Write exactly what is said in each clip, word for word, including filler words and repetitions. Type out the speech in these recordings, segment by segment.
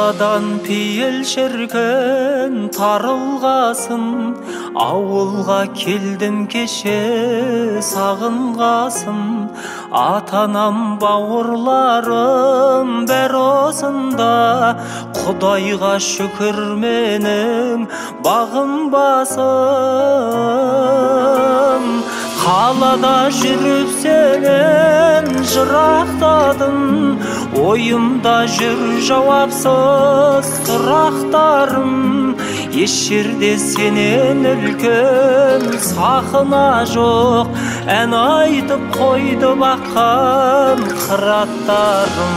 Қаладан пейіл шіркін тарылғасын, ауылға келдім кеше сағынғасын. Атанам бауырларым бәр осында, Құдайға шүкір менің бағым басым. Қалада жүріп сенен жырақтадым, ойымда жүр жауапсыз сұрақтарым. Еш жерде сенен үлкен сақына жоқ, ән айтып қойды баққан қыраттарым.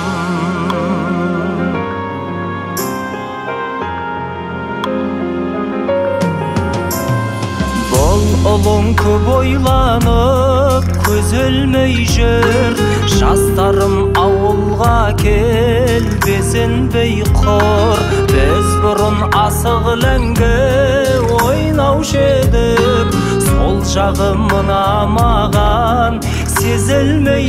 Ұлың көп ойланып көз өлмей жүр, жастарым ауылға кел безінбей құр. Біз бұрын асық ләңгі ойнаушы едік, сол жағы мына маған сезілмей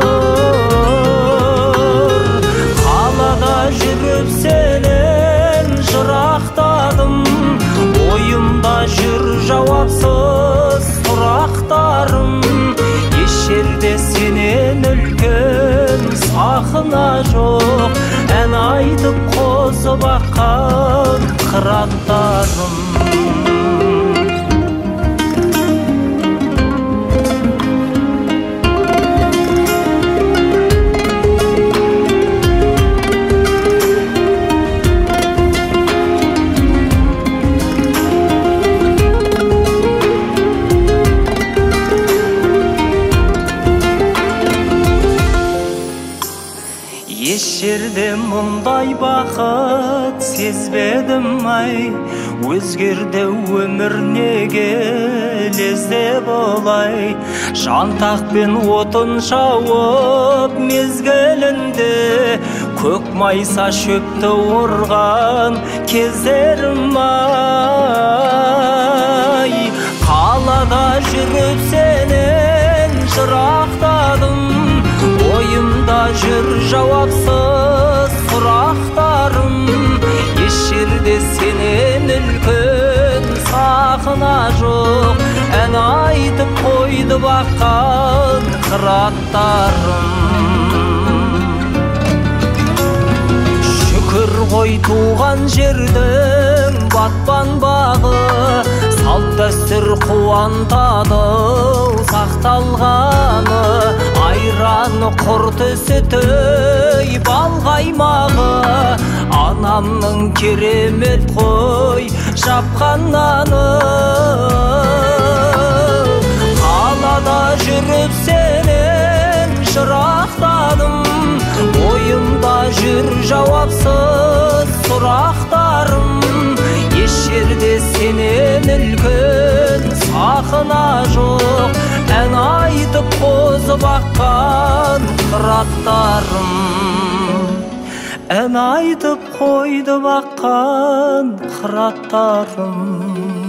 тұр. Қалада жүріп сенен жырақтадым, ойымда жүр жауапсыз сұрақтарым. Еш жерде сенен үлкен сақына жоқ, ән айтып қозып аққан қыраттарым. Еш жерде мұндай бақыт сезбедім ай, өзгерді өмір неге лезде болай. Жантақпен отын шауып мезгілінде, көк майса шөпті орған кездерім ай. Қалада жүріп сенен жырақтадым, ойымда жүр жауапсыз сұрақтарым. Еш жерде сенен үлкен сақына жоқ, ән айтып қойды баққан қыраттарым. Шүкір ғой туған жердің батпан бағы, салт дәстүр қуантады сақталғаны. Айраны құрты сүті бал қаймағы, анамның керемет қой жапқан наны. Қалада жүріп сенен жырақтадым, ойымда жүр жауапсыз сұрақтарым. Еш жерде сенен үлкен сақына жоқ, ән айтып қозып аққан қыраттарым. Ән айтып қойды баққан қыраттарым.